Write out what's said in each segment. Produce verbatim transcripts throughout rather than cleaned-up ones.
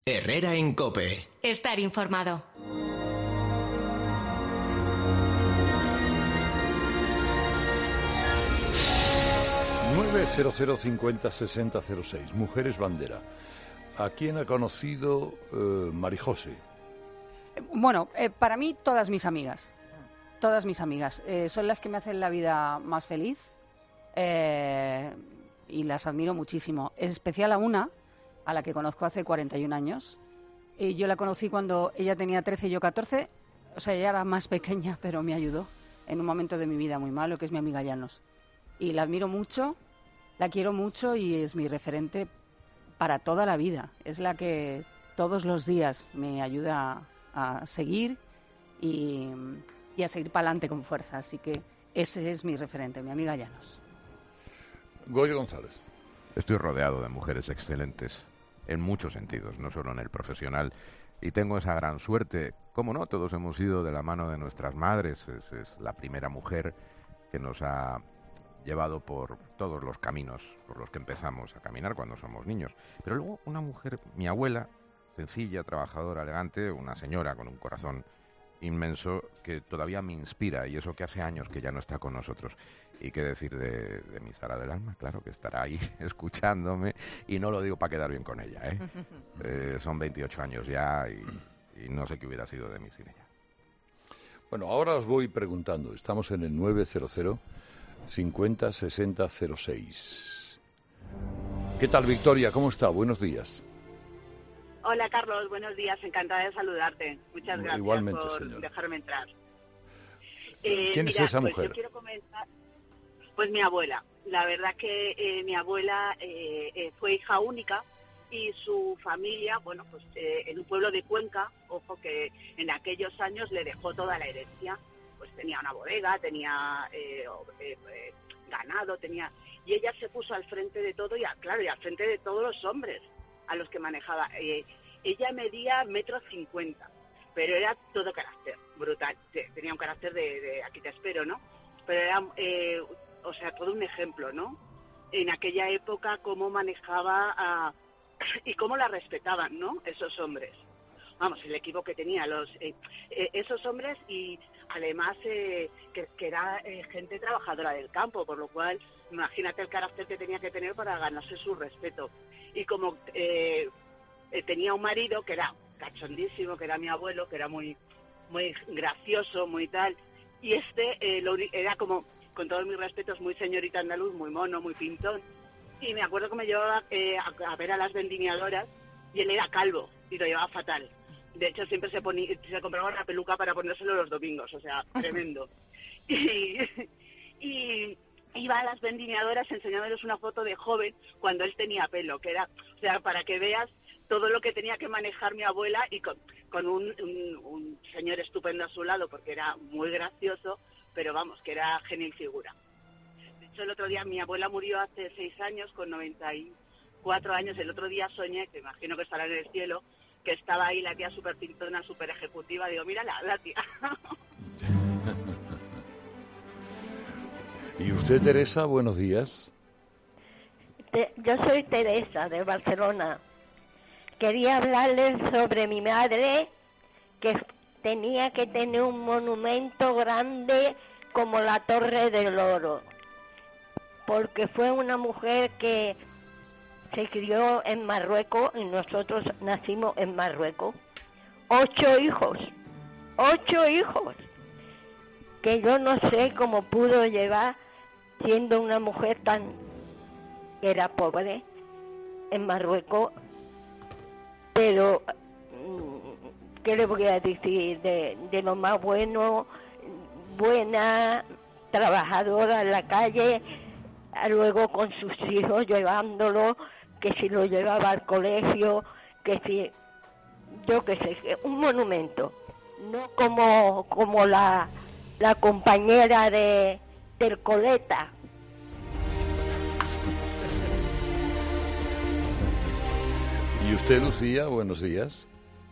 Herrera en COPE. Estar informado. nueve cero cero cincuenta sesenta cero seis. Mujeres Bandera. ¿A quién ha conocido eh, Marijose? Bueno, eh, para mí todas mis amigas. Todas mis amigas. Eh, son las que me hacen la vida más feliz eh, y las admiro muchísimo. Es especial a una, a la que conozco hace cuarenta y un años. Y yo la conocí cuando ella tenía trece y yo catorce. O sea, ella era más pequeña, pero me ayudó en un momento de mi vida muy malo, que es mi amiga Llanos. Y la admiro mucho, la quiero mucho y es mi referente para toda la vida. Es la que todos los días me ayuda a seguir y, y a seguir para adelante con fuerza. Así que ese es mi referente, mi amiga Llanos. Goyo González. Estoy rodeado de mujeres excelentes, en muchos sentidos, no solo en el profesional. Y tengo esa gran suerte, cómo no, todos hemos ido de la mano de nuestras madres. Es, es la primera mujer que nos ha llevado por todos los caminos por los que empezamos a caminar cuando somos niños. Pero luego una mujer, mi abuela, sencilla, trabajadora, elegante, una señora con un corazón inmenso que todavía me inspira, y eso que hace años que ya no está con nosotros. Y qué decir de, de mi Sara del alma, claro, que estará ahí escuchándome, y no lo digo para quedar bien con ella, ¿eh? eh son veintiocho años ya y, y no sé qué hubiera sido de mí sin ella. Bueno, ahora os voy preguntando. Estamos en el nueve cero cero cincuenta sesenta cero seis. ¿Qué tal, Victoria? ¿Cómo está? Buenos días. Hola, Carlos. Buenos días. Encantada de saludarte. Muchas gracias Igualmente, por señora. dejarme entrar. Eh, ¿Quién mira, es esa pues mujer? Yo quiero comentar. Pues mi abuela. La verdad que eh, mi abuela eh, eh, fue hija única y su familia, bueno, pues eh, en un pueblo de Cuenca, ojo que en aquellos años le dejó toda la herencia. Pues tenía una bodega, tenía eh, eh, eh, ganado, tenía... Y ella se puso al frente de todo y, a, claro, y al frente de todos los hombres a los que manejaba. Eh, ella medía metro cincuenta, pero era todo carácter, brutal. Tenía un carácter de, de aquí te espero, ¿no? Pero era, eh, o sea, todo un ejemplo, ¿no? En aquella época, cómo manejaba a, y cómo la respetaban, ¿no? Esos hombres. Vamos, el equipo que tenía, los eh, eh, esos hombres, y además eh, que, que era eh, gente trabajadora del campo, por lo cual imagínate el carácter que tenía que tener para ganarse su respeto. Y como eh, eh, tenía un marido que era cachondísimo, que era mi abuelo, que era muy muy gracioso, muy tal, y este eh, lo, era como, con todos mis respetos, muy señorita andaluz, muy mono, muy pintón. Y me acuerdo que me llevaba eh, a, a ver a las vendimiadoras y él era calvo y lo llevaba fatal. De hecho, siempre se ponía, se compraba una peluca para ponérselo los domingos, o sea, tremendo. Y, y iba a las vendimiadoras enseñándoles una foto de joven cuando él tenía pelo, que era, o sea, para que veas todo lo que tenía que manejar mi abuela, y con, con un, un, un señor estupendo a su lado, porque era muy gracioso, pero vamos, que era genial figura. De hecho, el otro día mi abuela murió hace seis años, con noventa y cuatro años. El otro día soñé, que imagino que estará en el cielo, que estaba ahí la tía súper pintona, súper ejecutiva. Digo, mira la, la tía. ¿Y usted, Teresa? Buenos días. Te, yo soy Teresa, de Barcelona. Quería hablarles sobre mi madre, que tenía que tener un monumento grande como la Torre del Oro, porque fue una mujer que se crió en Marruecos y nosotros nacimos en Marruecos. Ocho hijos, ocho hijos, que yo no sé cómo pudo llevar, siendo una mujer tan, que era pobre, en Marruecos. Pero, ¿qué le voy a decir? De, de lo más bueno, buena, trabajadora en la calle, luego con sus hijos llevándolo, que si lo llevaba al colegio, que si, yo qué sé, un monumento, no como como la la compañera de del Coleta. ¿Y usted, Lucía? Buenos días.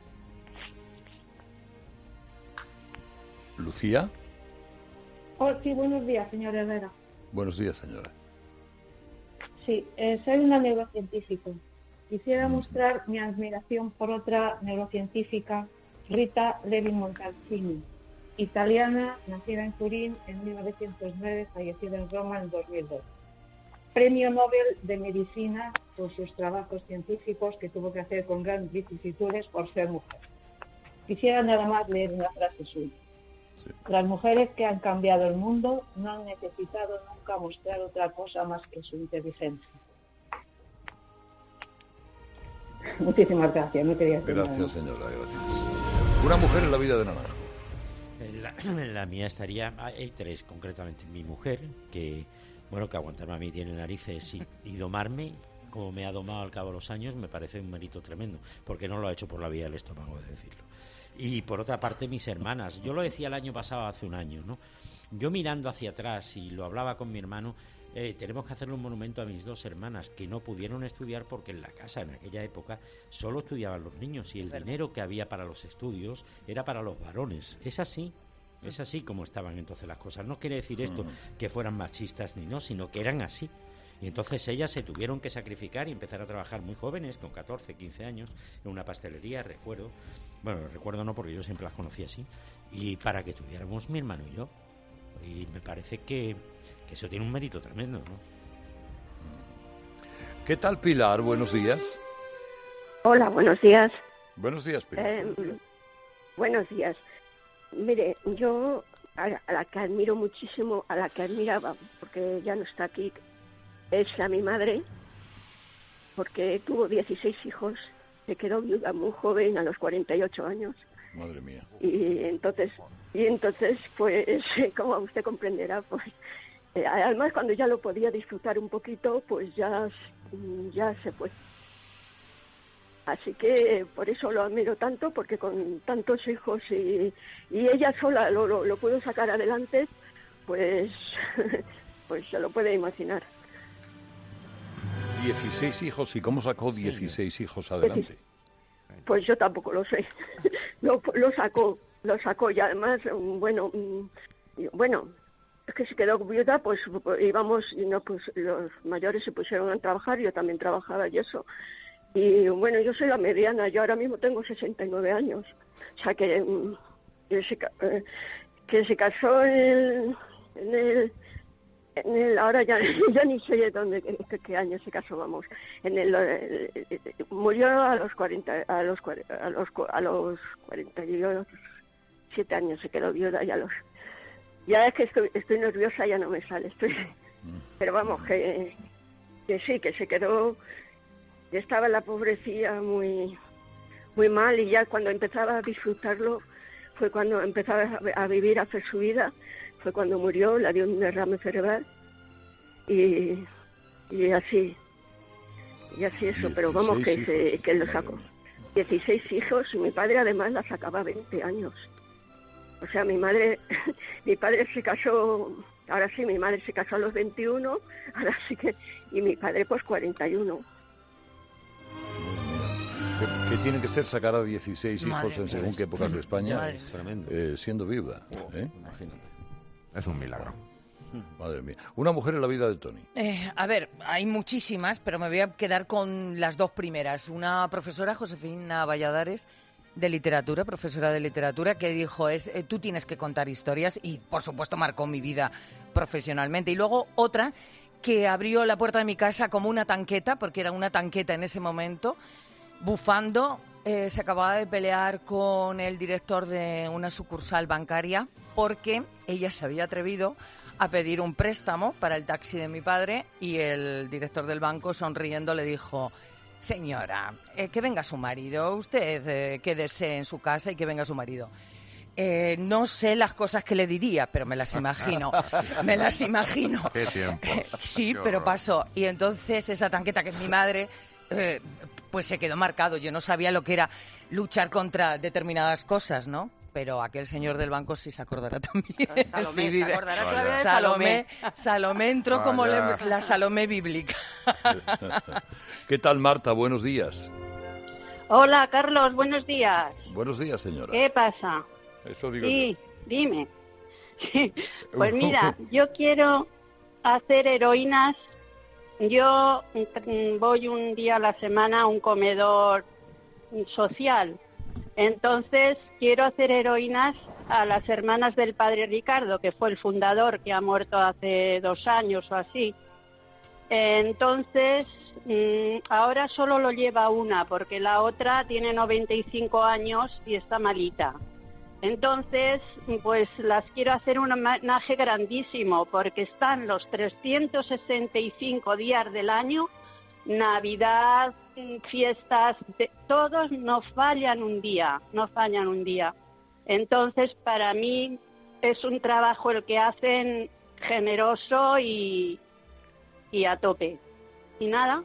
¿Lucía? Oh, sí, buenos días, señora Herrera. Buenos días, señora. Sí, eh, soy una neurocientífico. Quisiera mostrar mi admiración por otra neurocientífica, Rita Levi-Montalcini, italiana, nacida en Turín en mil novecientos nueve, fallecida en Roma en dos mil dos. Premio Nobel de Medicina por sus trabajos científicos que tuvo que hacer con grandes vicisitudes por ser mujer. Quisiera nada más leer una frase suya. Sí. Las mujeres que han cambiado el mundo no han necesitado nunca mostrar otra cosa más que su inteligencia. Muchísimas gracias. No quería decir gracias, nada. señora, gracias. Una mujer en la vida de Naranjo. En la, en la mía estaría, hay tres concretamente. Mi mujer, que, bueno, que aguantarme a mí tiene narices y, y domarme, como me ha domado al cabo de los años, me parece un mérito tremendo, porque no lo ha hecho por la vía del estómago, de decirlo. Y por otra parte, mis hermanas. Yo lo decía el año pasado, hace un año, ¿no? Yo mirando hacia atrás, y lo hablaba con mi hermano, eh, tenemos que hacerle un monumento a mis dos hermanas, que no pudieron estudiar porque en la casa, en aquella época, solo estudiaban los niños, y el dinero que había para los estudios era para los varones. Es así. Es así como estaban entonces las cosas. No quiere decir esto que fueran machistas ni no, sino que eran así. Y entonces ellas se tuvieron que sacrificar y empezar a trabajar muy jóvenes, con catorce, quince años, en una pastelería, recuerdo. Bueno, recuerdo no, porque yo siempre las conocí así. Y para que estudiáramos mi hermano y yo. Y me parece que, que eso tiene un mérito tremendo, ¿no? ¿Qué tal, Pilar? Buenos días. Hola, buenos días. Buenos días, Pilar. Eh, buenos días. Mire, yo a la, a la que admiro muchísimo, a la que admiraba, porque ya no está aquí, es a mi madre, porque tuvo dieciséis hijos, se quedó viuda muy joven, a los cuarenta y ocho años. Madre mía. Y entonces, y entonces pues, como usted comprenderá, pues, eh, además cuando ya lo podía disfrutar un poquito, pues ya, ya se fue. Así que por eso lo admiro tanto, porque con tantos hijos y, y ella sola lo, lo, lo pudo sacar adelante, pues, pues se lo puede imaginar. dieciséis hijos, ¿y cómo sacó dieciséis hijos adelante? Pues yo tampoco lo sé. lo, lo sacó, lo sacó y además, bueno, bueno, es que se quedó viuda, pues íbamos, y no, pues los mayores se pusieron a trabajar, yo también trabajaba y eso. Y bueno, yo soy la mediana, yo ahora mismo tengo sesenta y nueve años, o sea que, que, se, que se casó en, en el... En el, ahora ya, ya ni sé de dónde, qué, qué año se casó, vamos. En el, el, el, murió a los cuarenta, a los a los a los cuarenta y siete años, se quedó viuda y a los. Ya es que estoy estoy nerviosa, ya no me sale, estoy. Pero vamos que que sí, que se quedó. Estaba la pobrecía muy muy mal y ya cuando empezaba a disfrutarlo fue cuando empezaba a, a vivir, a hacer su vida. Fue cuando murió, le dio un derrame cerebral y, y así, y así eso, pero vamos que, se, que lo sacó. dieciséis hijos y mi padre además la sacaba veinte años. O sea, mi madre, mi padre se casó, ahora sí, mi madre se casó a los veintiuno, ahora sí que, y mi padre pues cuarenta y uno. ¿Qué, qué tiene que ser sacar a dieciséis hijos Madre, en según qué épocas de España, es tremendo. Eh, siendo viuda? ¿eh? Imagínate. Es un milagro. Madre mía. Una mujer en la vida de Tony. Eh, a ver, hay muchísimas, pero me voy a quedar con las dos primeras. Una profesora, Josefina Valladares, de literatura, profesora de literatura, que dijo, es, eh, tú tienes que contar historias, y por supuesto marcó mi vida profesionalmente. Y luego otra que abrió la puerta de mi casa como una tanqueta, porque era una tanqueta en ese momento, bufando. Eh, se acababa de pelear con el director de una sucursal bancaria porque ella se había atrevido a pedir un préstamo para el taxi de mi padre y el director del banco, sonriendo, le dijo: señora, eh, que venga su marido, usted eh, quédese en su casa y que venga su marido. Eh, no sé las cosas que le diría, pero me las imagino, me las imagino. Qué tiempo. Sí, Qué pero horror. pasó. Y entonces esa tanqueta, que es mi madre, eh, pues se quedó marcado. Yo no sabía lo que era luchar contra determinadas cosas, ¿no? Pero aquel señor del banco sí se acordará también. Salomé, Sí, vive. se acordará Vaya. todavía de Salomé, Salomé. Salomé entró como Vaya. le- la Salomé bíblica. ¿Qué tal, Marta? Buenos días. Hola, Carlos, buenos días. Buenos días, señora. ¿Qué pasa? Eso digo Sí, dime. Pues mira, yo quiero hacer heroínas yo voy un día a la semana a un comedor social. Entonces quiero hacer heroínas a las hermanas del padre Ricardo, que fue el fundador, que ha muerto hace dos años o así. Entonces, ahora solo lo lleva una, porque la otra tiene noventa y cinco años y está malita. Entonces, pues las quiero hacer un homenaje grandísimo, porque están los trescientos sesenta y cinco días del año, Navidad, fiestas, de, todos no fallan un día, no fallan un día. Entonces, para mí es un trabajo el que hacen generoso y, y a tope. Y nada.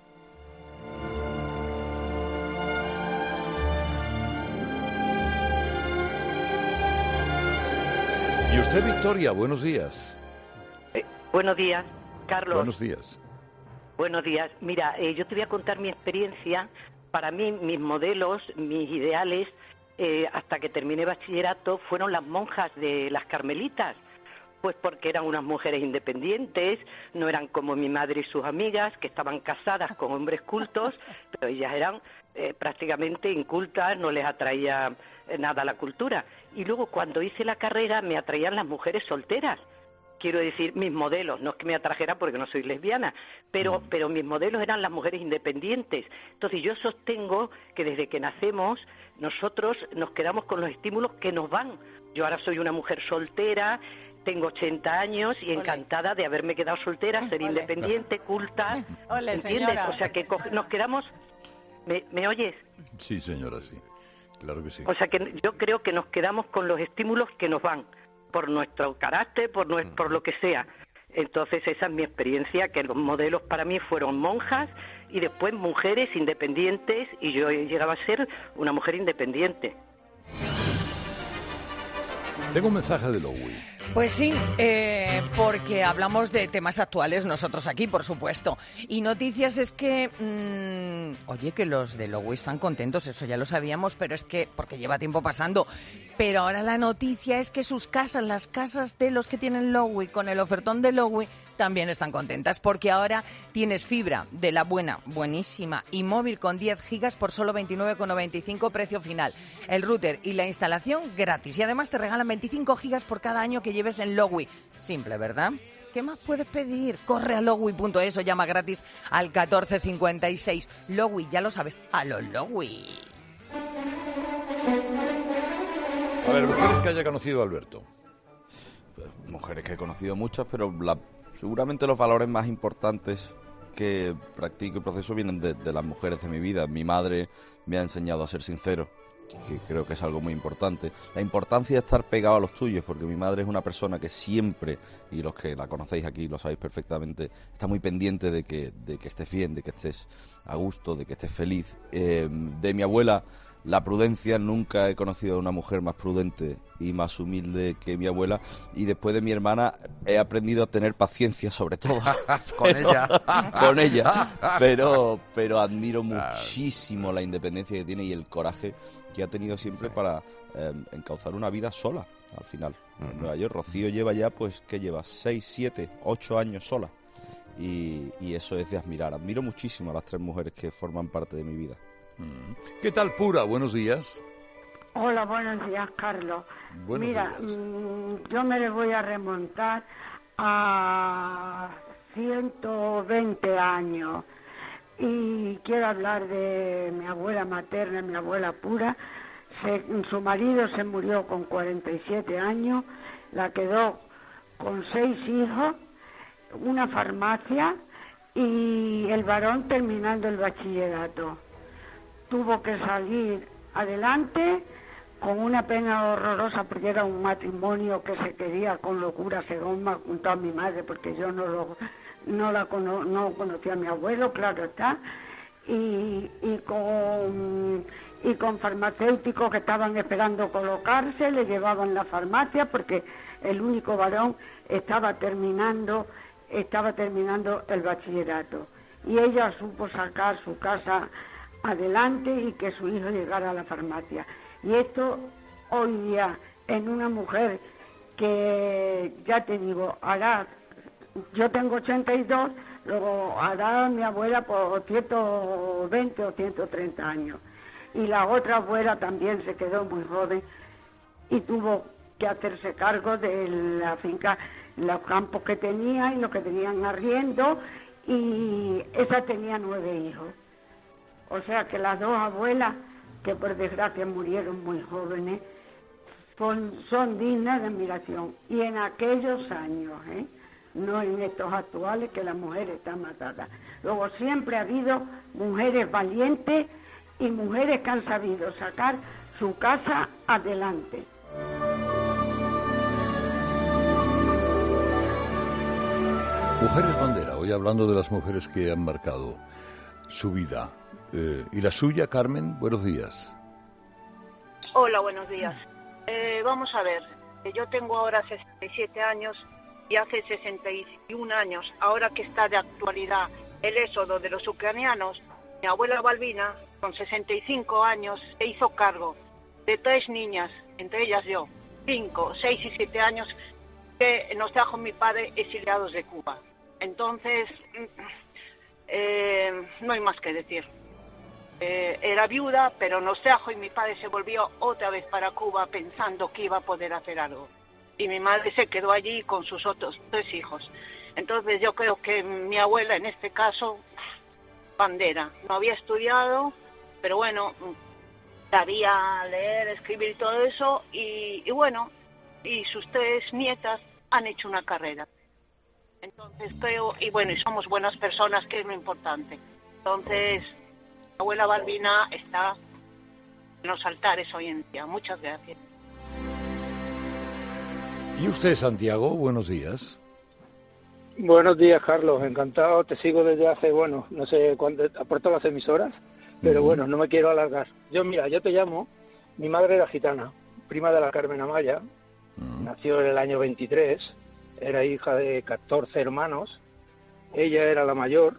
Y usted, Victoria, buenos días. Eh, buenos días, Carlos. Buenos días. Buenos días. Mira, eh, yo te voy a contar mi experiencia. Para mí, mis modelos, mis ideales, eh, hasta que terminé bachillerato, fueron las monjas de las Carmelitas. Pues porque eran unas mujeres independientes, no eran como mi madre y sus amigas, que estaban casadas con hombres cultos, pero ellas eran eh, prácticamente incultas, no les atraía eh, nada la cultura. Y luego cuando hice la carrera me atraían las mujeres solteras. Quiero decir, mis modelos, no es que me atrajera porque no soy lesbiana, pero, pero mis modelos eran las mujeres independientes. Entonces yo sostengo que desde que nacemos nosotros nos quedamos con los estímulos que nos van. Yo ahora soy una mujer soltera, tengo ochenta años y encantada de haberme quedado soltera, ser independiente, culta, Ole, ¿entiendes? señora. O sea que nos quedamos... ¿Me, ¿Me oyes? Sí, señora, sí. Claro que sí. O sea que yo creo que nos quedamos con los estímulos que nos van, por nuestro carácter, por, nuestro, por lo que sea. Entonces esa es mi experiencia, que los modelos para mí fueron monjas y después mujeres independientes, y yo llegaba a ser una mujer independiente. Tengo un mensaje de Lowy. Pues sí, eh, porque hablamos de temas actuales nosotros aquí, por supuesto. Y noticias es que, mmm, oye, que los de Lowy están contentos, eso ya lo sabíamos, pero es que, porque lleva tiempo pasando. Pero ahora la noticia es que sus casas, las casas de los que tienen Lowy, con el ofertón de Lowy, también están contentas, porque ahora tienes fibra de la buena, buenísima, y móvil con diez gigas por solo veintinueve con noventa y cinco precio final. El router y la instalación gratis. Y además te regalan veinticinco gigas por cada año que lleves en Lowy. Simple, ¿verdad? ¿Qué más puedes pedir? Corre a lowy punto es o llama gratis al catorce cincuenta y seis. Lowy, ya lo sabes, a los Lowy. A ver, mujeres que haya conocido a Alberto. Mujeres que he conocido muchas, pero la, seguramente los valores más importantes que practico y proceso vienen de, de las mujeres de mi vida. Mi madre me ha enseñado a ser sincero, que creo que es algo muy importante. La importancia de estar pegado a los tuyos, porque mi madre es una persona que siempre, y los que la conocéis aquí lo sabéis perfectamente, está muy pendiente de que, de que estés bien, de que estés a gusto, de que estés feliz. Eh, de mi abuela, la prudencia. Nunca he conocido a una mujer más prudente y más humilde que mi abuela, y después de mi hermana he aprendido a tener paciencia, sobre todo con pero, ella con ella pero pero admiro muchísimo la independencia que tiene y el coraje que ha tenido siempre para eh, encauzar una vida sola al final. En Nueva York, Rocío lleva ya, pues, ¿qué lleva? seis, siete, ocho años sola, y, y eso es de admirar. Admiro muchísimo a las tres mujeres que forman parte de mi vida. ¿Qué tal, Pura? Buenos días. Hola, buenos días, Carlos. Buenos Mira, días. Mmm, yo me le voy a remontar a ciento veinte años y quiero hablar de mi abuela materna, mi abuela Pura. Se, su marido se murió con cuarenta y siete años, la quedó con seis hijos, una farmacia y el varón terminando el bachillerato. Tuvo que salir adelante con una pena horrorosa porque era un matrimonio que se quería con locura, según me ha contado mi madre, porque yo no lo no la cono, no conocía a mi abuelo, claro está, y, y con y con farmacéuticos que estaban esperando colocarse, le llevaban la farmacia porque el único varón estaba terminando estaba terminando el bachillerato, y ella supo sacar su casa adelante y que su hijo llegara a la farmacia. Y esto hoy día en una mujer que, ya te digo, hará, yo tengo ochenta y dos, Luego hará mi abuela por ciento veinte o ciento treinta años. Y la otra abuela también se quedó muy joven y tuvo que hacerse cargo de la finca, los campos que tenía y lo que tenían arriendo, y esa tenía nueve hijos. O sea que las dos abuelas, que por desgracia murieron muy jóvenes, son, son dignas de admiración. Y en aquellos años, ¿eh? No en estos actuales, que la mujer está matada. Luego siempre ha habido mujeres valientes y mujeres que han sabido sacar su casa adelante. Mujeres bandera, hoy hablando de las mujeres que han marcado su vida. Eh, ¿Y la suya, Carmen? Buenos días. Hola, buenos días. Eh, vamos a ver, yo tengo ahora sesenta y siete años y hace sesenta y un años, ahora que está de actualidad el éxodo de los ucranianos, mi abuela Balbina, con sesenta y cinco años, se hizo cargo de tres niñas, entre ellas yo, cinco, seis y siete años, que nos trajo mi padre exiliados de Cuba. Entonces, eh, no hay más que decir. Eh, era viuda, pero nos trajo y mi padre se volvió otra vez para Cuba pensando que iba a poder hacer algo. Y mi madre se quedó allí con sus otros tres hijos. Entonces yo creo que mi abuela, en este caso, bandera. No había estudiado, pero bueno, sabía leer, escribir y todo eso. Y, y bueno, y sus tres nietas han hecho una carrera. Entonces creo, y bueno, y somos buenas personas, que es lo importante. Entonces, la abuela Balbina está en los altares hoy en día. Muchas gracias. ¿Y usted, Santiago? Buenos días. Buenos días, Carlos. Encantado. Te sigo desde hace, bueno, no sé cuánto, por todas las emisoras, pero uh-huh. bueno, no me quiero alargar. Yo, mira, yo te llamo, mi madre era gitana, prima de la Carmen Amaya, uh-huh. nació en el año veintitrés, era hija de catorce hermanos, ella era la mayor,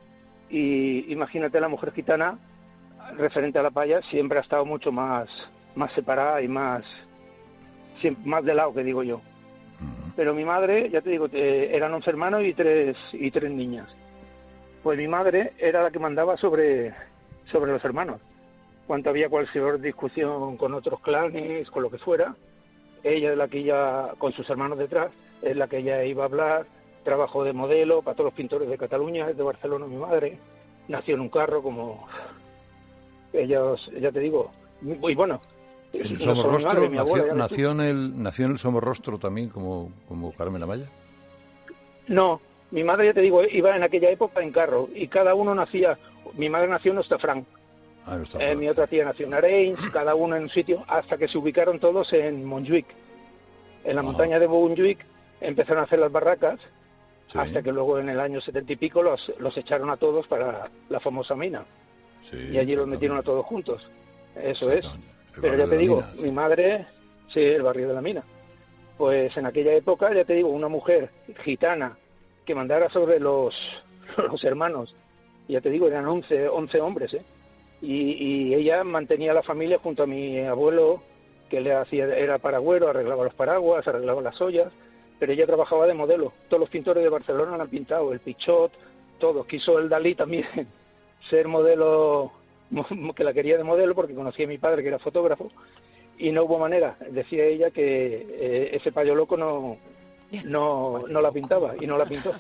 y imagínate, la mujer gitana, referente a la paya, siempre ha estado mucho más, más separada y más, siempre, más de lado, que digo yo. Pero mi madre, ya te digo, eh, eran once hermanos y tres y tres niñas. Pues mi madre era la que mandaba sobre, sobre los hermanos. Cuando había cualquier discusión con otros clanes, con lo que fuera, ella es la que ella, con sus hermanos detrás, es la que ella iba a hablar. Trabajó de modelo para todos los pintores de Cataluña, es de Barcelona mi madre. Nació en un carro como ellos, ya te digo, y bueno. ¿El Somorrostro nació, nació, en el, nació en el Somorrostro también, como, como Carmen Amaya? No, mi madre, ya te digo, iba en aquella época en carro, y cada uno nacía, mi madre nació en Ostafranc, ah, no eh, mi otra tía nació en Arenys, cada uno en un sitio, hasta que se ubicaron todos en Montjuic. En la ah. montaña de Montjuic empezaron a hacer las barracas, sí. hasta que luego en el año setenta y pico los, los echaron a todos para la famosa mina, sí, y allí los metieron a todos juntos, eso es. Pero ya te digo, mina, mi madre, sí, el barrio de la mina. Pues en aquella época, ya te digo, una mujer gitana que mandara sobre los, los hermanos, ya te digo, eran once, once hombres, ¿eh? Y, y ella mantenía la familia junto a mi abuelo, que le hacía, era paragüero, arreglaba los paraguas, arreglaba las ollas, pero ella trabajaba de modelo. Todos los pintores de Barcelona la han pintado, el Pichot, todos. Quiso el Dalí también ser modelo, que la quería de modelo porque conocía a mi padre que era fotógrafo y no hubo manera. Decía ella que eh, ese payo loco no no no la pintaba y no la pintó.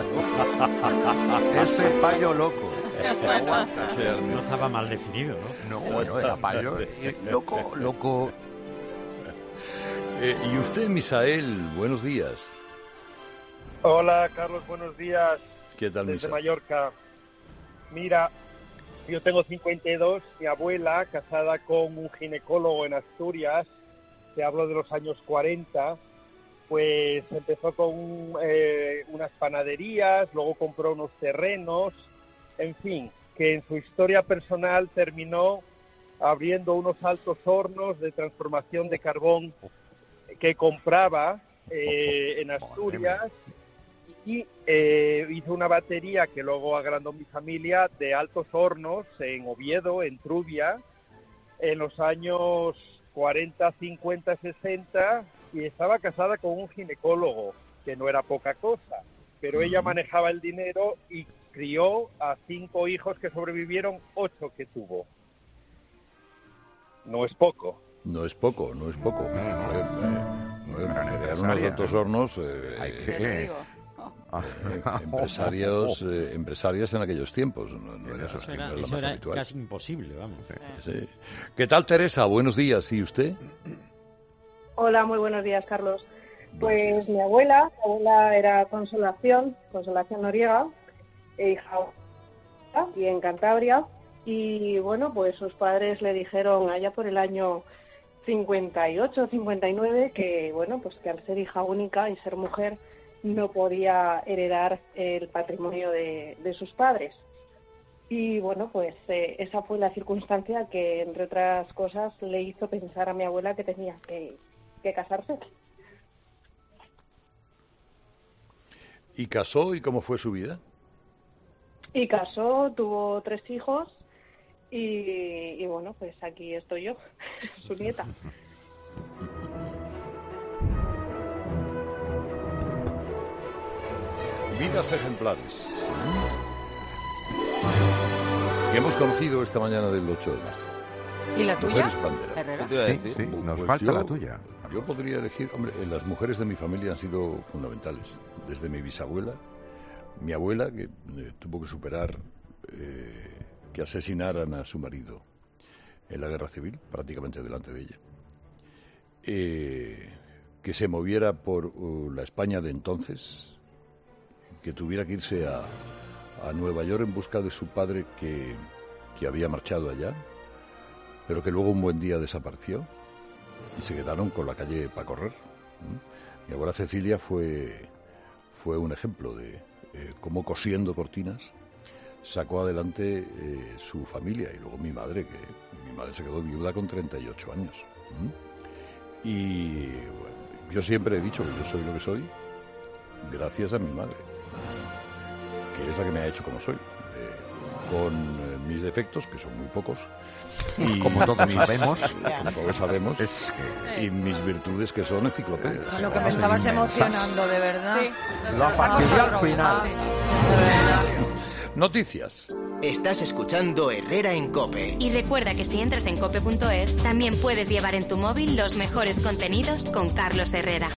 Ese payo loco. No estaba mal definido, ¿no? No, bueno, era payo eh, loco, loco. Eh, y usted, Misael, buenos días. Hola, Carlos, buenos días. ¿Qué tal, Desde Misael? Mallorca. Mira, yo tengo cincuenta y dos, mi abuela, casada con un ginecólogo en Asturias, te hablo de los años cuarenta, pues empezó con eh, unas panaderías, luego compró unos terrenos, en fin, que en su historia personal terminó abriendo unos altos hornos de transformación de carbón que compraba eh, en Asturias. Y eh, hizo una batería que luego agrandó mi familia de altos hornos en Oviedo, en Trubia, en los años cuarenta, cincuenta, sesenta, y estaba casada con un ginecólogo, que no era poca cosa. pero ella manejaba el dinero y crió a cinco hijos que sobrevivieron, ocho que tuvo. No es poco. No es poco, no es poco. Eh, eh, crear unos altos hornos, eh, Hay que- eh, empresarios, eh, empresarias en aquellos tiempos. No, no era, Eso no era, era lo eso más era habitual. casi imposible, vamos. Sí. ¿Qué tal, Teresa? Buenos días. ¿Y usted? Hola, muy buenos días, Carlos. Pues mi abuela, mi abuela era Consolación, Consolación Noriega, e hija y en Cantabria, y bueno, pues sus padres le dijeron allá por el año cincuenta y ocho, cincuenta y nueve que bueno, pues que al ser hija única y ser mujer no podía heredar el patrimonio de, de sus padres. Y bueno, pues eh, esa fue la circunstancia que, entre otras cosas, le hizo pensar a mi abuela que tenía que, que casarse. ¿Y casó y cómo fue su vida? Y casó, tuvo tres hijos y, y bueno, pues aquí estoy yo, su nieta. Vidas ejemplares. Que hemos conocido esta mañana del ocho de marzo. ¿Y la tuya, Mujeres bandera. Herrera? Sí, te iba a decir. Sí, sí, nos falta yo- la tuya. Yo podría elegir, hombre, eh, las mujeres de mi familia han sido fundamentales. Desde mi bisabuela, mi abuela, que eh, tuvo que superar eh, que asesinaran a su marido en la guerra civil, prácticamente delante de ella. Eh, que se moviera por uh, la España de entonces, que tuviera que irse a, a Nueva York en busca de su padre que, que había marchado allá, pero que luego un buen día desapareció y se quedaron con la calle para correr. ¿Mm? Mi abuela Cecilia fue, fue un ejemplo de eh, cómo cosiendo cortinas sacó adelante eh, su familia, y luego mi madre, que mi madre se quedó viuda con treinta y ocho años. ¿Mm? Y bueno, yo siempre he dicho que yo soy lo que soy gracias a mi madre, que es la que me ha hecho como soy, eh, con eh, mis defectos, que son muy pocos, y Como todos mis- sabemos. como todos sabemos, Es y mis virtudes, que son enciclopedias. Con lo que me estabas emocionando, de verdad. Lo ha fastidiado al final. Sí, de verdad. Noticias. Estás escuchando Herrera en COPE. Y recuerda que si entras en cope punto es, también puedes llevar en tu móvil los mejores contenidos con Carlos Herrera.